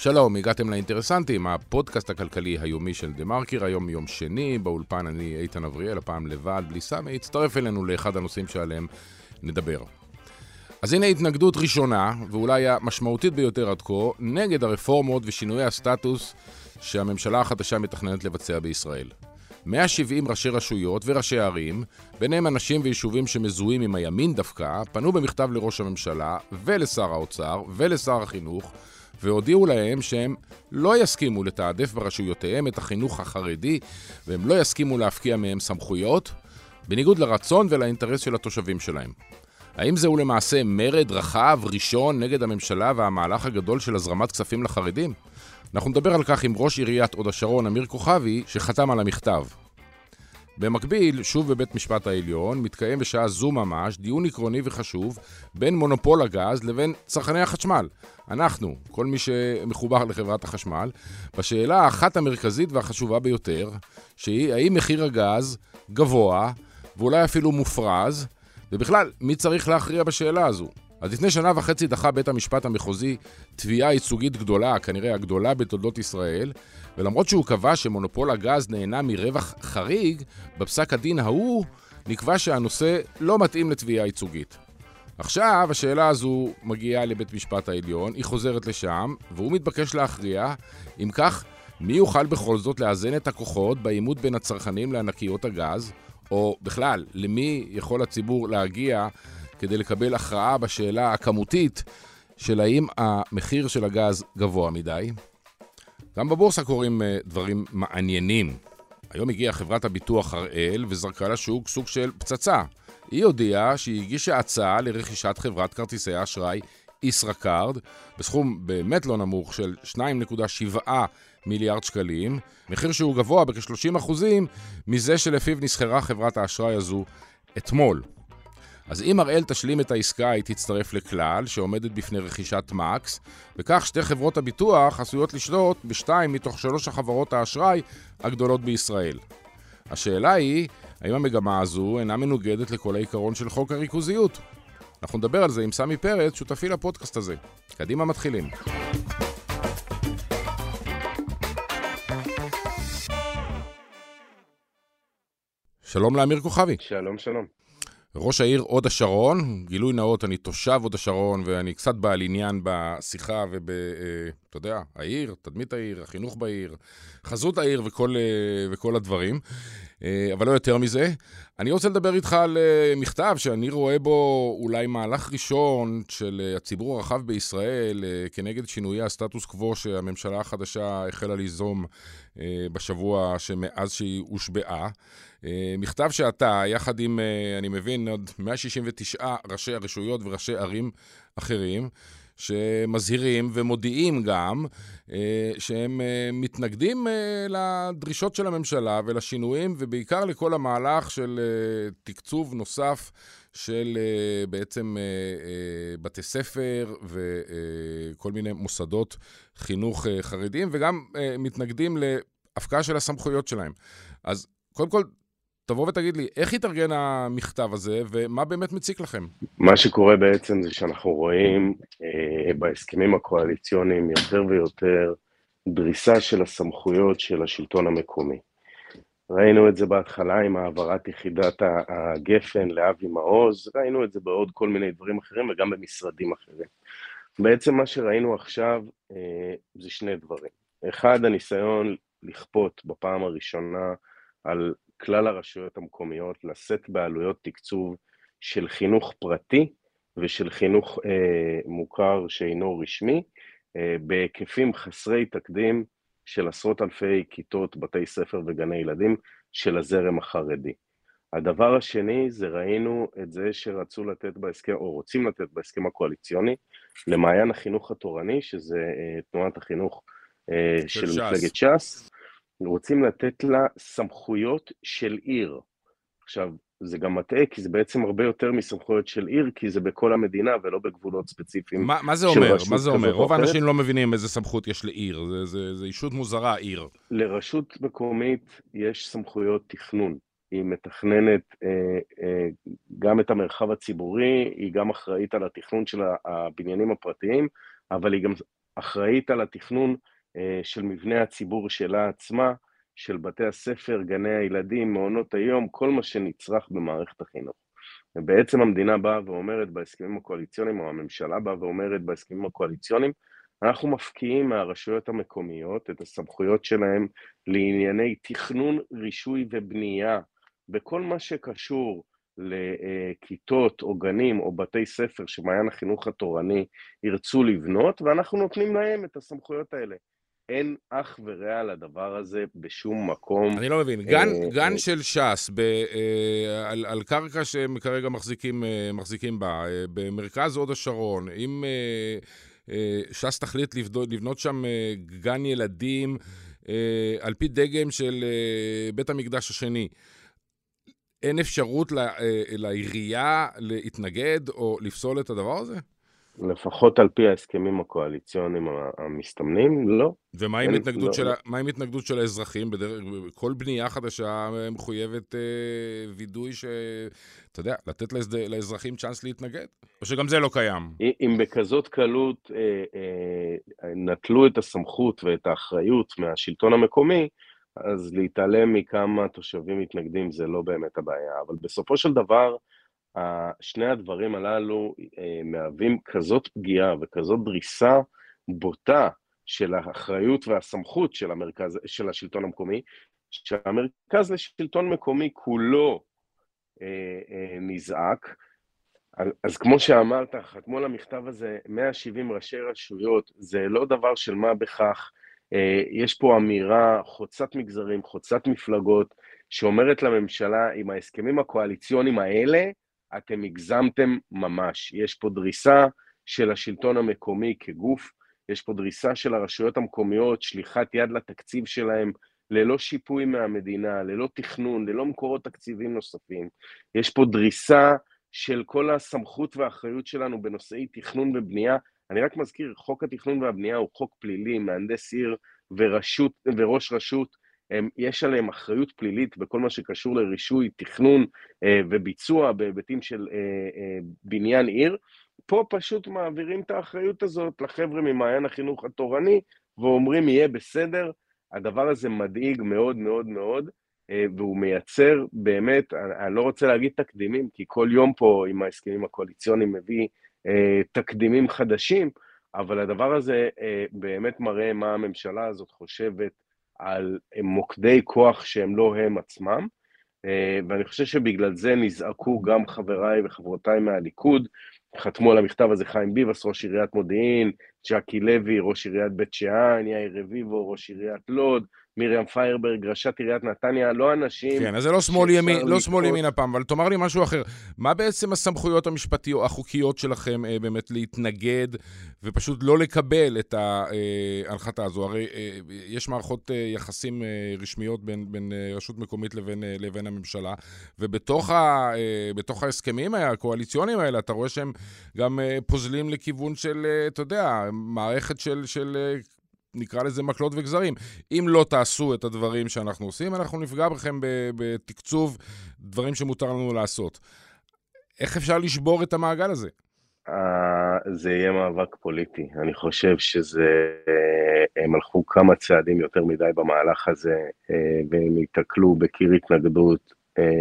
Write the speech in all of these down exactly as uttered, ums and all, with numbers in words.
שלום, הגעתם לאינטרסנטים, הפודקאסט הכלכלי היומי של דה מרקר, היום יום שני, באולפן אני איתן אבריאל, הפעם לבד, בלי סמי, הצטרף אלינו לאחד הנושאים שעליהם נדבר. אז הנה התנגדות ראשונה, ואולי המשמעותית ביותר עד כה, נגד הרפורמות ושינויי הסטטוס שהממשלה החדשה מתכננת לבצע בישראל. מאה ושבעים ראשי רשויות וראשי ערים, ביניהם אנשים ויישובים שמזוהים עם הימין דווקא, פנו במכתב לראש הממשלה ולשר האוצר ולשר החינוך, והודיעו להם שהם לא יסכימו לתעדף ברשויותיהם את החינוך החרדי, והם לא יסכימו להפקיע מהם סמכויות, בניגוד לרצון ולאינטרס של התושבים שלהם. האם זהו למעשה מרד רחב ראשון נגד הממשלה והמהלך הגדול של הזרמת כספים לחרדים? אנחנו נדבר על כך עם ראש עיריית הוד השרון, אמיר כוכבי, שחתם על המכתב. במקביל, שוב בבית משפט העליון, מתקיים בשעה זו ממש דיון עקרוני וחשוב בין מונופול הגז לבין צרכני החשמל. אנחנו, כל מי שמחובר לחברת החשמל, בשאלה האחת המרכזית והחשובה ביותר, שהיא האם מחיר הגז גבוה ואולי אפילו מופרז, ובכלל, מי צריך להכריע בשאלה הזו? אז לפני שנה וחצי דחה בית המשפט המחוזי תביעה ייצוגית גדולה, כנראה הגדולה בתולדות ישראל, ולמרות שהוא קבע שמונופול הגז נהנה מרווח חריג, בפסק הדין ההוא נקבע שהנושא לא מתאים לתביעה ייצוגית. עכשיו השאלה הזו מגיעה לבית משפט העליון, היא חוזרת לשם, והוא מתבקש להכריע, אם כך, מי יוכל בכל זאת לאזן את הכוחות בעימות בין הצרכנים לענקיות הגז, או בכלל, למי יכול הציבור להגיע כדי לקבל הכרעה בשאלה הכמותית של האם המחיר של הגז גבוה מדי. גם בבורסה קורים דברים מעניינים. היום הגיעה חברת הביטוח הראל וזרקה לשוק סוג של פצצה. היא הודיעה שהיא הגישה הצעה לרכישת חברת כרטיסי האשראי ישראכרד, בסכום באמת לא נמוך של שתיים נקודה שבע מיליארד שקלים, מחיר שהוא גבוה בכ-שלושים אחוזים מזה שלפיו נסחרה חברת האשראי הזו אתמול. אז אם הראל תשלים את העסקה, היא תצטרף לכלל שעומדת בפני רכישת מקס, וכך שתי חברות הביטוח עשויות לשלוט בשתיים מתוך שלוש החברות האשראי הגדולות בישראל. השאלה היא, האם המגמה הזו אינה מנוגדת לכל העיקרון של חוק הריכוזיות? אנחנו נדבר על זה עם סמי פרץ, שותפי לפודקאסט הזה. קדימה מתחילים. שלום לאמיר כוכבי. שלום, שלום. ראש העיר הוד השרון, גילוי נאות, אני תושב הוד השרון, ואני קצת בעל עניין בשיחה וב, אתה יודע, העיר, תדמית העיר, החינוך בעיר, חזות העיר וכל, וכל הדברים, אבל לא יותר מזה. אני רוצה לדבר איתך על מכתב שאני רואה בו אולי מהלך ראשון של הציבור הרחב בישראל, כנגד שינויי הסטטוס קוו שהממשלה החדשה החלה ליזום בשבוע שמאז שהיא הושבעה. מכתב שאתה, יחד עם, אני מבין, עוד מאה שישים ותשע ראשי הרשויות וראשי ערים אחרים, שמזהירים ומודיעים גם שהם מתנגדים לדרישות של הממשלה ולשינויים, ובעיקר לכל המהלך של תקצוב נוסף של בעצם בתי ספר וכל מיני מוסדות חינוך חרדיים, וגם מתנגדים להפקעה של הסמכויות שלהם. אז קודם כל, תבוא ותגיד לי, איך התארגן המכתב הזה, ומה באמת מציק לכם? מה שקורה בעצם זה שאנחנו רואים אה, בהסכמים הקואליציוניים יותר ויותר דריסה של הסמכויות של השלטון המקומי. ראינו את זה בהתחלה עם העברת יחידת הגפן לאבי מעוז, ראינו את זה בעוד כל מיני דברים אחרים וגם במשרדים אחרים. בעצם מה שראינו עכשיו אה, זה שני דברים. אחד, הניסיון לכפות בפעם הראשונה על כלל הרשויות המקומיות לשאת בעלויות תקצוב של חינוך פרטי ושל חינוך אה, מוכר שאינו רשמי, אה, בהיקפים חסרי תקדים של עשרות אלפי כיתות, בתי ספר וגני ילדים של הזרם החרדי. הדבר השני זה ראינו את זה שרצו לתת בהסכם, או רוצים לתת בהסכם הקואליציוני, למעיין החינוך התורני, שזה אה, תנועת החינוך אה, של, של מפלגת ש"ס, רוצים לתת לה סמכויות של עיר. עכשיו, זה גם מטעה, כי זה בעצם הרבה יותר מסמכויות של עיר, כי זה בכל המדינה ולא בגבולות ספציפיים. מה, מה זה אומר? מה זה אומר? רוב האנשים לא מבינים איזה סמכות יש לעיר. זה, זה, זה אישות מוזרה, עיר. לרשות מקומית יש סמכויות תכנון. היא מתכננת אה, אה, גם את המרחב הציבורי, היא גם אחראית על התכנון של הבניינים הפרטיים, אבל היא גם אחראית על התכנון של מבנה הציבור שלה עצמה, של בתי הספר, גני הילדים, מעונות היום, כל מה שנצרך במערכת החינוך. ובעצם המדינה באה ואומרת בהסכמים הקואליציוניים, או הממשלה באה ואומרת בהסכמים הקואליציוניים, אנחנו מפקיעים מהרשויות המקומיות את הסמכויות שלהם לענייני תכנון, רישוי ובנייה, בכל מה שקשור לכיתות או גנים או בתי ספר שמעיין החינוך התורני ירצו לבנות, ואנחנו נותנים להם את הסמכויות האלה. אין אח ורע לדבר הזה בשום מקום. אני לא מבין, גן, גן של ש"ס ב, על, על קרקע שהם כרגע מחזיקים, מחזיקים בה, במרכז הוד השרון, אם ש"ס תחליט לבנות, לבנות שם גן ילדים על פי דגם של בית המקדש השני, אין אפשרות לעירייה להתנגד או לפסול את הדבר הזה? לפחות על פי ההסכמים הקואליציוניים המסתמנים, לא. ומה עם התנגדות של, מה עם התנגדות של האזרחים? בדרך, כל בנייה חדשה מחויבת וידוי ש... אתה יודע, לתת לאזרחים צ'אנס להתנגד? או שגם זה לא קיים? אם בכזאת קלות נטלו את הסמכות ואת האחריות מהשלטון המקומי, אז להתעלם מכמה תושבים מתנגדים זה לא באמת הבעיה. אבל בסופו של דבר, שני הדברים הללו מהווים כזאת פגיעה וכזאת דריסה בוטה של האחריות והסמכות של המרכז, של השלטון המקומי, שהמרכז לשלטון מקומי כולו נזעק. אז כמו שאמרת, חתמו על המכתב הזה מאה ושבעים ראשי רשויות, זה לא דבר של מה בכך, יש פה אמירה חוצת מגזרים, חוצת מפלגות, שאומרת לממשלה, עם ההסכמים הקואליציוניים האלה, אתם הגזמתם ממש. יש פה דריסה של השלטון המקומי כגוף, יש פה דריסה של הרשויות המקומיות, שליחת יד לתקציב שלהם, ללא שיפוי מהמדינה, ללא תכנון, ללא מקורות תקציבים נוספים. יש פה דריסה של כל הסמכות והאחריות שלנו בנושאי תכנון ובנייה. אני רק מזכיר, חוק התכנון והבנייה הוא חוק פלילי, מהנדס עיר ורשות, וראש רשות, יש עליהם אחריות פלילית בכל מה שקשור לרישוי, תכנון וביצוע בהיבטים של בניין עיר. פה פשוט מעבירים את האחריות הזאת לחבר'ה ממעיין החינוך התורני, ואומרים יהיה בסדר. הדבר הזה מדאיג מאוד מאוד מאוד, והוא מייצר באמת, אני לא רוצה להגיד תקדימים, כי כל יום פה עם ההסכמים הקואליציוניים מביא תקדימים חדשים, אבל הדבר הזה באמת מראה מה הממשלה הזאת חושבת על מוקדי כוח שהם לא הם עצמם, ואני חושב שבגלל זה נזעקו גם חבריי וחברותיי מהליכוד, חתמו על המכתב הזה חיים ביבס, ראש עיריית מודיעין, ג'קי לוי, ראש עיריית בית שאן, יאיר רביבו, ראש עיריית לוד, מרים פיירברג, ראשת עיריית נתניה, לא אנשים... כן, אז זה לא שמאל ימין, לא שמאל ימין הפעם, אבל תאמר לי משהו אחר. מה בעצם הסמכויות המשפטיות, החוקיות שלכם באמת להתנגד, ופשוט לא לקבל את ההנחתה הזו? הרי יש מערכות יחסים רשמיות בין, בין רשות מקומית לבין, לבין הממשלה, ובתוך ה, בתוך ההסכמים הקואליציוניים האלה, אתה רואה שהם גם פוזלים לכיוון של, אתה יודע, מערכת של... של נקרא לזה מקלות וגזרים. אם לא תעשו את הדברים שאנחנו עושים, אנחנו נפגע בכם בתקצוב דברים שמותר לנו לעשות. איך אפשר לשבור את המעגל הזה? זה יהיה מאבק פוליטי. אני חושב שזה, הם הלכו כמה צעדים יותר מדי במהלך הזה, והם יתקלו בקיר התנגדות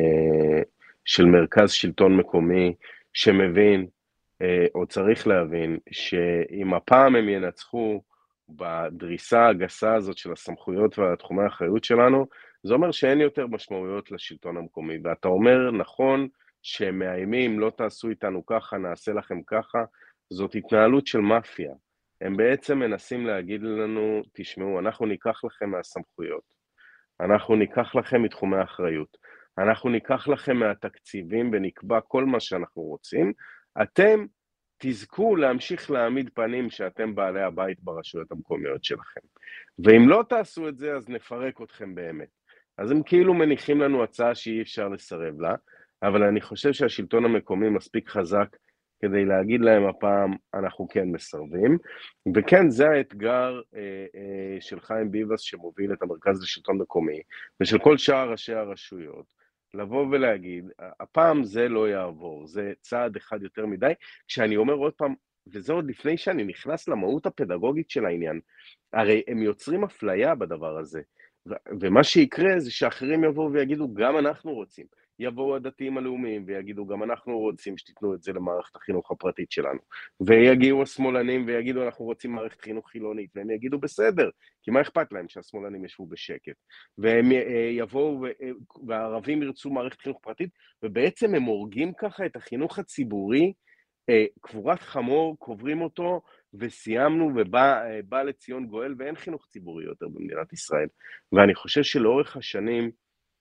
של מרכז שלטון מקומי, שמבין, או צריך להבין, שאם הפעם הם ינצחו, בדריסה הגסה הזאת של הסמכויות והתחומי האחריות שלנו, זה אומר שאין יותר משמעויות לשלטון המקומי, ואתה אומר נכון שהם מאיימים, לא תעשו איתנו ככה, נעשה לכם ככה, זאת התנהלות של מאפיה. הם בעצם מנסים להגיד לנו, תשמעו, אנחנו ניקח לכם מהסמכויות, אנחנו ניקח לכם מתחומי האחריות, אנחנו ניקח לכם מהתקציבים ונקבע כל מה שאנחנו רוצים, אתם תזכו להמשיך להעמיד פנים שאתם בעלי הבית ברשויות המקומיות שלכם. ואם לא תעשו את זה, אז נפרק אתכם באמת. אז הם כאילו מניחים לנו הצעה שאי אפשר לסרב לה, אבל אני חושב שהשלטון המקומי מספיק חזק כדי להגיד להם הפעם, אנחנו כן מסרבים. וכן, זה האתגר אה, אה, של חיים ביבס שמוביל את המרכז לשלטון מקומי, ושל כל שאר ראשי הרשויות. לבוא ולהגיד, הפעם זה לא יעבור, זה צעד אחד יותר מדי, כשאני אומר עוד פעם, וזה עוד לפני שאני נכנס למהות הפדגוגית של העניין, הרי הם יוצרים אפליה בדבר הזה, ו- ומה שיקרה זה שאחרים יבואו ויגידו, גם אנחנו רוצים. יבואו הדתיים הלאומיים ויגידו, גם אנחנו רוצים שתיתנו את זה למערכת החינוך הפרטית שלנו. ויגיעו השמאלנים ויגידו, אנחנו רוצים מערכת חינוך חילונית, והם יגידו, בסדר, כי מה אכפת להם שהשמאלנים ישבו בשקט? והם יבואו, והערבים ירצו מערכת חינוך פרטית, ובעצם הם הורגים ככה את החינוך הציבורי, קבורת חמור, קוברים אותו, וסיימנו, ובא לציון גואל, ואין חינוך ציבורי יותר במדינת ישראל. ואני חושב שלאורך השנים,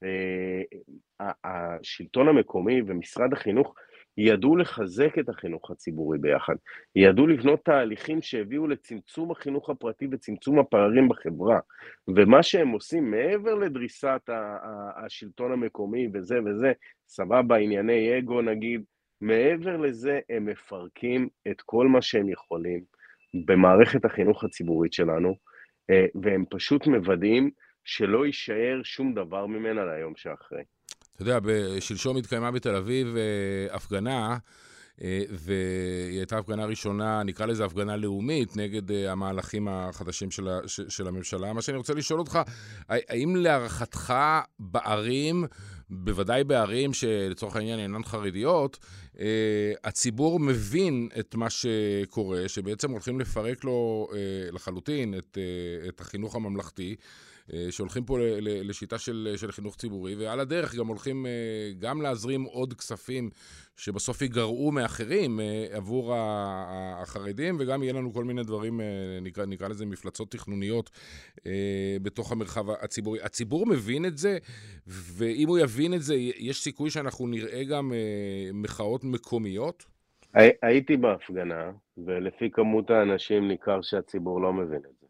השלטון המקומי ומשרד החינוך ידעו לחזק את החינוך הציבורי ביחד, ידעו לבנות תהליכים שהביאו לצמצום החינוך הפרטי וצמצום הפערים בחברה, ומה שהם עושים מעבר לדריסת השלטון המקומי וזה וזה, סבבה, ענייני אגו נגיד, מעבר לזה הם מפרקים את כל מה שהם יכולים במערכת החינוך הציבורית שלנו, והם פשוט מוודאים שלא יישאר שום דבר ממנה ליום שאחרי. אתה יודע, בשלשום התקיימה בתל אביב הפגנה, והיא הייתה הפגנה ראשונה, נקרא לזה הפגנה לאומית, נגד המהלכים החדשים של, של הממשלה. מה שאני רוצה לשאול אותך, האם להערכתך בערים, בוודאי בערים שלצורך העניין אינן חרדיות, הציבור מבין את מה שקורה, שבעצם הולכים לפרק לו לחלוטין את, את החינוך הממלכתי, שהולכים פה לשיטה של, של חינוך ציבורי, ועל הדרך גם הולכים גם להזרים עוד כספים שבסוף ייגרעו מאחרים עבור החרדים, וגם יהיה לנו כל מיני דברים, נקרא, נקרא לזה מפלצות תכנוניות בתוך המרחב הציבורי. הציבור מבין את זה, ואם הוא יבין את זה, יש סיכוי שאנחנו נראה גם מחאות מקומיות? הייתי בהפגנה, ולפי כמות האנשים ניכר שהציבור לא מבין את זה.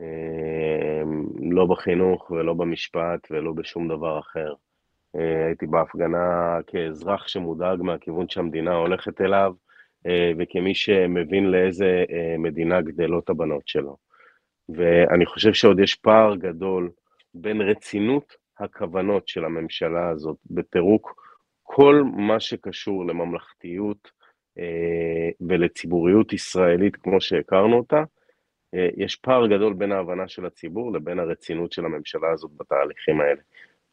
לא בחינוך ולא במשפט ולא בשום דבר אחר. הייתי בהפגנה כאזרח שמודאג מהכיוון שהמדינה הולכת אליו, וכמי שמבין לאיזה מדינה גדלות הבנות שלו. ואני חושב שעוד יש פער גדול בין רצינות הכוונות של הממשלה הזאת, בפירוק כל מה שקשור לממלכתיות ולציבוריות ישראלית כמו שהכרנו אותה, יש פער גדול בין ההבנה של הציבור לבין הרצינות של הממשלה הזאת בתהליכים האלה.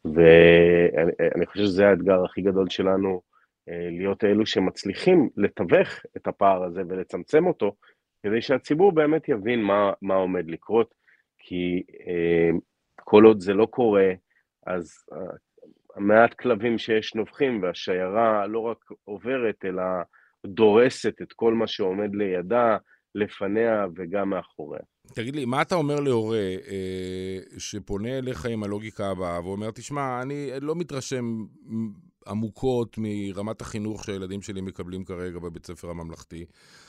ואני חושב שזה האתגר הכי גדול שלנו, להיות אלו שמצליחים לתווך את הפער הזה ולצמצם אותו, כדי שהציבור באמת יבין מה, מה עומד לקרות, כי כל עוד זה לא קורה, אז המעט כלבים שיש נובחים, והשיירה לא רק עוברת, אלא דורסת את כל מה שעומד לידה, לפניה וגם מאחוריה. תגיד לי, מה אתה אומר להורה אה, שפונה אליך עם הלוגיקה הבאה, ואומר, תשמע, אני לא מתרשם עמוקות מרמת החינוך שהילדים שלי מקבלים כרגע בבית ספר הממלכתי.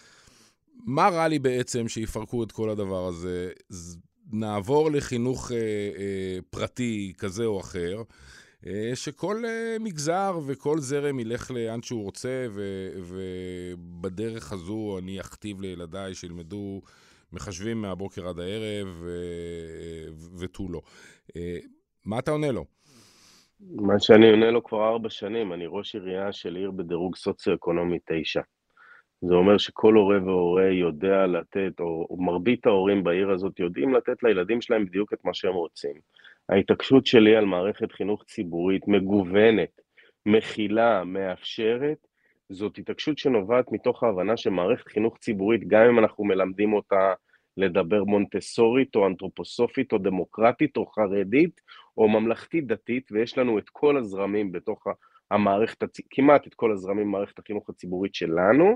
מה רע לי בעצם שיפרקו את כל הדבר הזה? נעבור לחינוך אה, אה, פרטי כזה או אחר, שכל מגזר וכל זרם ילך לאן שהוא רוצה, ו- ובדרך הזו אני אכתיב לילדיי שילמדו מחשבים מהבוקר עד הערב ו- ותו לא. מה אתה עונה לו? מה שאני עונה לו כבר ארבע שנים, אני ראש עירייה של עיר בדירוג סוציו-אקונומי תשע. זה אומר שכל הורה והורה יודע לתת, או, או מרבית ההורים בעיר הזאת יודעים לתת לילדים שלהם בדיוק את מה שהם רוצים. ההתעקשות שלי על מערכת חינוך ציבורית מגוונת, מכילה, מאפשרת, זאת התעקשות שנובעת מתוך ההבנה שמערכת חינוך ציבורית, גם אם אנחנו מלמדים אותה לדבר מונטסורית או אנתרופוסופית או דמוקרטית או חרדית או ממלכתית דתית, ויש לנו את כל הזרמים בתוך המערכת, כמעט את כל הזרמים במערכת החינוך הציבורית שלנו,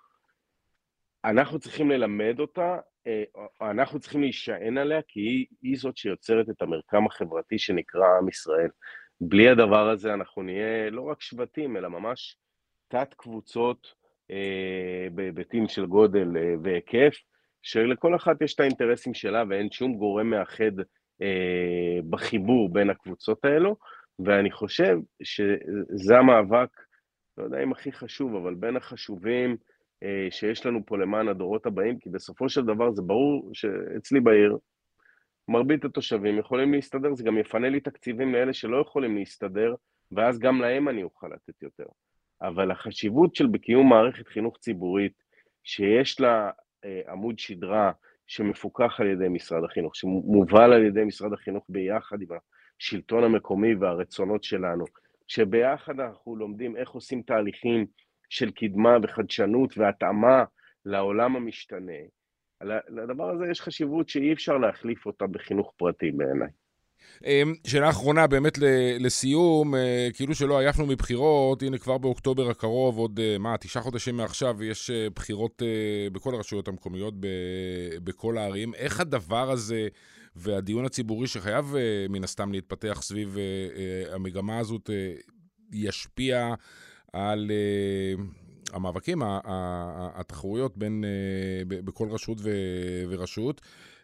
אנחנו צריכים ללמד אותה, אנחנו צריכים להישען עליה, כי היא, היא זאת שיוצרת את המרקם החברתי שנקרא עם ישראל. בלי הדבר הזה אנחנו נהיה לא רק שבטים, אלא ממש תת קבוצות אה, בהיבטים של גודל אה, והיקף, שלכל אחת יש את האינטרסים שלה, ואין שום גורם מאחד אה, בחיבור בין הקבוצות האלו, ואני חושב שזה המאבק, לא יודע אם הכי חשוב, אבל בין החשובים, שיש לנו פה למען הדורות הבאים, כי בסופו של דבר זה ברור שאצלי בעיר, מרבית התושבים יכולים להסתדר, זה גם יפנה לי תקציבים לאלה שלא יכולים להסתדר, ואז גם להם אני אוכל לתת יותר. אבל החשיבות של בקיום מערכת חינוך ציבורית, שיש לה עמוד שדרה שמפוקח על ידי משרד החינוך, שמובל על ידי משרד החינוך ביחד עם השלטון המקומי והרצונות שלנו, שביחד אנחנו לומדים איך עושים תהליכים של קדמה וחדשנות והתאמה לעולם המשתנה. לדבר הזה יש חשיבות שאי אפשר להחליף אותה בחינוך פרטי בעיניי. שאלה אחרונה באמת לסיום, כאילו שלא עייפנו מבחירות, הנה כבר באוקטובר הקרוב, עוד מה, תשעה חודשים מעכשיו, יש בחירות בכל הרשויות המקומיות, בכל הערים. איך הדבר הזה והדיון הציבורי שחייב מן הסתם להתפתח סביב המגמה הזאת ישפיע על המאבקים, התחרויות בין, בכל רשות ורשות,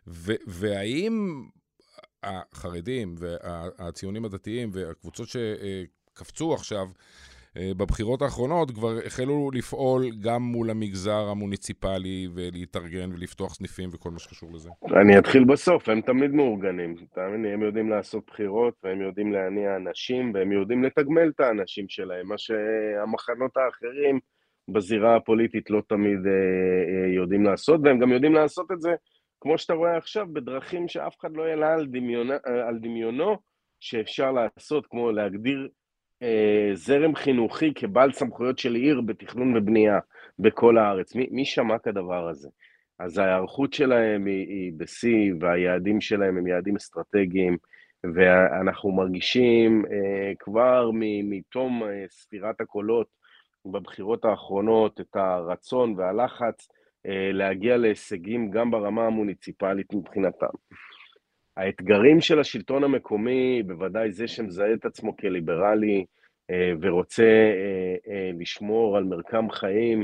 והאם החרדים והציונים הדתיים והקבוצות שקפצו עכשיו בבחירות האחרונות כבר החלו לפעול גם מול המגזר המוניציפלי ולהתארגן ולפתוח סניפים וכל מה שקשור לזה? אני אתחיל בסוף, הם תמיד מאורגנים. הם יודעים לעשות בחירות והם יודעים להניע אנשים והם יודעים לתגמל את האנשים שלהם, מה שהמחנות האחרים בזירה הפוליטית לא תמיד יודעים לעשות, והם גם יודעים לעשות את זה כמו שאתה רואה עכשיו, בדרכים שאף אחד לא יעלה על, דמיונה, על דמיונו, שאפשר לעשות, כמו להגדיר אה, זרם חינוכי כבעל סמכויות של עיר בתכנון ובנייה בכל הארץ. מי, מי שמע כדבר הזה? אז ההיערכות שלהם היא, היא בסי, והיעדים שלהם הם יעדים אסטרטגיים, ואנחנו מרגישים אה, כבר מתום אה, ספירת הקולות בבחירות האחרונות את הרצון והלחץ, להגיע להישגים גם ברמה המוניציפלית מבחינתם. האתגרים של השלטון המקומי, בוודאי זה שמזהה את עצמו כליברלי ורוצה לשמור על מרקם חיים,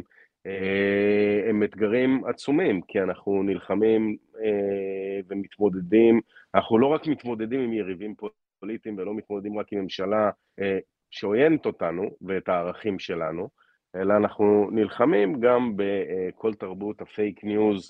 הם אתגרים עצומים, כי אנחנו נלחמים ומתמודדים, אנחנו לא רק מתמודדים עם יריבים פוליטיים ולא מתמודדים רק עם ממשלה שעוינת אותנו ואת הערכים שלנו, אלא אנחנו נלחמים גם בכל תרבות הפייק ניוז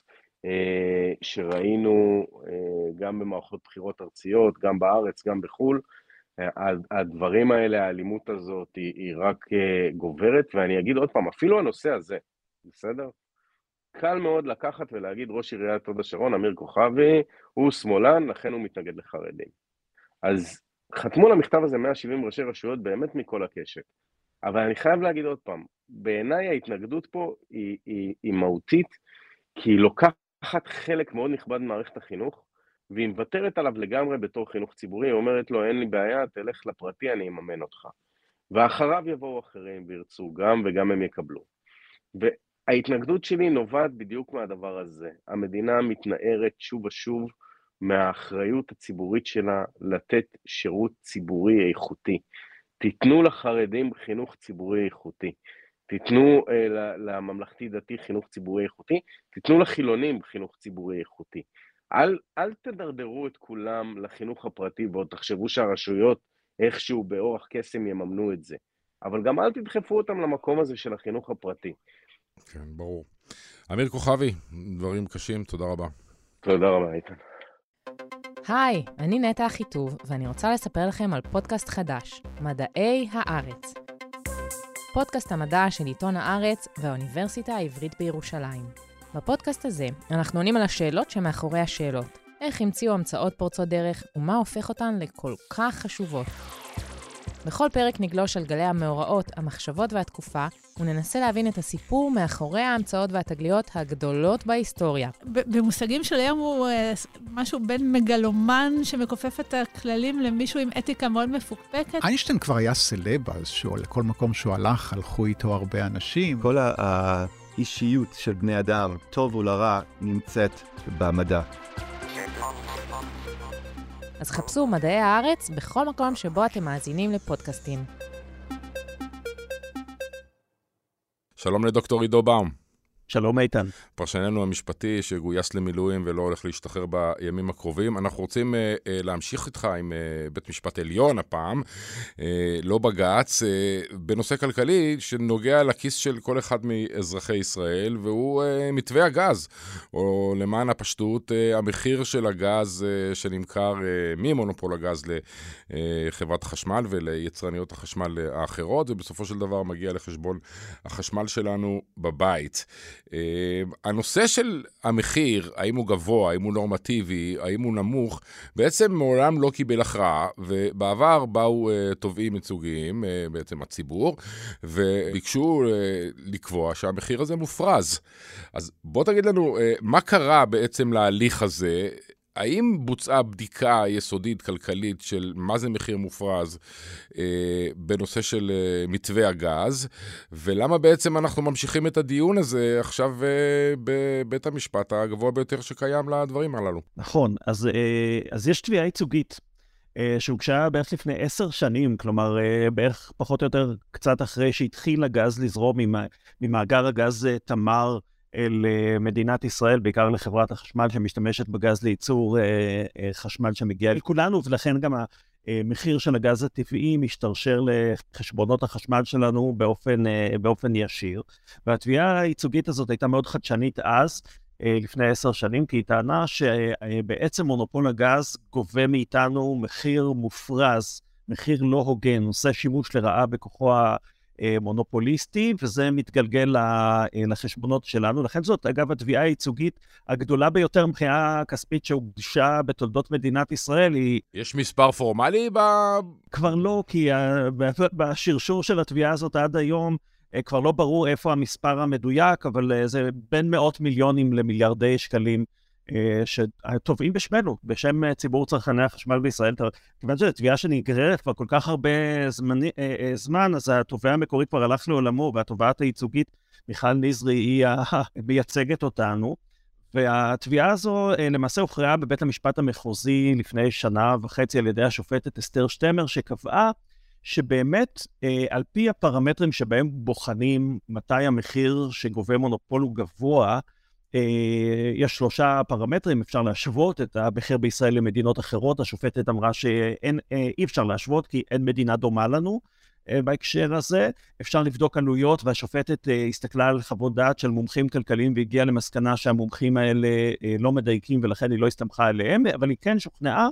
שראינו גם במערכות בחירות ארציות, גם בארץ, גם בחול. הדברים האלה, האלימות הזאת היא, היא רק גוברת, ואני אגיד עוד פעם, אפילו הנושא הזה, בסדר? קל מאוד לקחת ולהגיד ראש עיריית הוד השרון, אמיר כוכבי, הוא שמאלן, לכן הוא מתנגד לחרדים. אז חתמו למכתב הזה מאה שבעים ראשי רשויות באמת מכל הקשת. אבל אני חייב להגיד עוד פעם, בעיניי ההתנגדות פה היא, היא, היא מהותית, כי היא לוקחת חלק מאוד נכבד ממערכת החינוך, והיא מוותרת עליו לגמרי בתור חינוך ציבורי, היא אומרת לו, אין לי בעיה, תלך לפרטי, אני אממן אותך. ואחריו יבואו אחרים וירצו גם, וגם הם יקבלו. וההתנגדות שלי נובעת בדיוק מהדבר הזה. המדינה מתנערת שוב ושוב מהאחריות הציבורית שלה לתת שירות ציבורי איכותי. תיתנו לחרדים חינוך ציבורי איכותי, תיתנו uh, לממלכתי דתי חינוך ציבורי איכותי, תיתנו לחילונים חינוך ציבורי איכותי. אל, אל תדרדרו את כולם לחינוך הפרטי, ועוד תחשבו שהרשויות איכשהו באורח קסם יממנו את זה. אבל גם אל תדחפו אותם למקום הזה של החינוך הפרטי. כן, ברור. אמיר כוכבי, דברים קשים, תודה רבה. תודה רבה, איתן. היי, אני נטע אחיטוב, ואני רוצה לספר לכם על פודקאסט חדש, מדעי הארץ. פודקאסט המדע של עיתון הארץ והאוניברסיטה העברית בירושלים. בפודקאסט הזה אנחנו עונים על השאלות שמאחורי השאלות. איך המציאו המצאות פורצות דרך ומה הופך אותן לכל כך חשובות. בכל פרק נגלוש על גלי המאורעות, המחשבות והתקופה, וננסה להבין את הסיפור מאחורי ההמצאות והתגליות הגדולות בהיסטוריה. במושגים של היום הוא משהו בין מגלומן שמכופף את הכללים למישהו עם אתיקה מאוד מפוקפקת. איינשטיין כבר היה סלב, אז לכל מקום שהוא הלך, הלכו איתו הרבה אנשים. כל האישיות של בני אדם, טוב ולרע, נמצאת במדע. אז חפשו מדעי הארץ בכל מקום שבו אתם מאזינים לפודקאסטים. שלום לדוקטור עידו באום. שלום איתן. פרשננו המשפטי שגויס למילואים ולא הולך להשתחרר בימים הקרובים. אנחנו רוצים אה, אה, להמשיך איתך עם אה, בית משפט עליון הפעם, אה, לא בג"ץ, אה, בנושא כלכלי שנוגע לכיס של כל אחד מאזרחי ישראל, והוא אה, מתווה הגז, או למען הפשטות, אה, המחיר של הגז אה, שנמכר אה, ממונופול הגז לחברת החשמל וליצרניות החשמל האחרות, ובסופו של דבר מגיע לחשבון החשמל שלנו בבית. הנושא של המחיר, האם הוא גבוה, האם הוא נורמטיבי, האם הוא נמוך, בעצם מעולם לא קיבל הכרעה, ובעבר באו תובעים ייצוגיים, בעצם הציבור, וביקשו לקבוע שהמחיר הזה מופרז. אז בוא תגיד לנו, מה קרה בעצם להליך הזה? האם בוצעה בדיקה יסודית כלכלית של מה זה מחיר מופרז אה, בנושא של אה, מתווה הגז, ולמה בעצם אנחנו ממשיכים את הדיון הזה עכשיו אה, בבית המשפט הגבוה ביותר שקיים לדברים הללו? נכון, אז, אה, אז יש תביעה ייצוגית אה, שהוגשה בערך לפני עשר שנים, כלומר אה, בערך פחות או יותר קצת אחרי שהתחיל הגז לזרום ממ, ממאגר הגז אה, תמר, אל מדינת ישראל, בעיקר לחברת החשמל שמשתמשת בגז לייצור חשמל שמגיע אל כולנו, ולכן גם המחיר של הגז הטבעי משתרשר לחשבונות החשמל שלנו באופן, באופן ישיר. והתביעה הייצוגית הזאת הייתה מאוד חדשנית אז, לפני עשר שנים, כי היא טענה שבעצם מונופול הגז גובה מאיתנו מחיר מופרז, מחיר לא הוגן, עושה שימוש לרעה בכוחו מונופוליסטי, וזה מתגלגל לחשבונות שלנו. לכן זאת, אגב, התביעה הייצוגית הגדולה ביותר מבחינה כספית שהוגשה בתולדות מדינת ישראל היא... יש מספר פורמלי ב... כבר לא, כי בשרשור של התביעה הזאת עד היום כבר לא ברור איפה המספר המדויק, אבל זה בין מאות מיליונים למיליארדי שקלים שתובעים בשמנו, בשם ציבור צרכני החשמל בישראל. כיוון שזו תביעה שנגררת כבר כל כך הרבה זמן, זמן, אז התובע המקורי כבר הלך לעולמו, והתובעת הייצוגית, מיכל נזרי, היא מייצגת אותנו, והתביעה הזו למעשה הוכרעה בבית המשפט המחוזי לפני שנה וחצי על ידי השופטת אסתר שטמר, שקבעה שבאמת על פי הפרמטרים שבהם בוחנים מתי המחיר שגובה מונופול הוא גבוה, יש שלושה פרמטרים, אפשר להשוות את המחיר בישראל למדינות אחרות. השופטת אמרה שאי אפשר להשוות כי אין מדינה דומה לנו בהקשר הזה. אפשר לבדוק עלויות, והשופטת הסתכלה על חוות דעת של מומחים כלכליים והגיעה למסקנה שהמומחים האלה לא מדייקים ולכן היא לא הסתמכה עליהם, אבל היא כן שוכנעה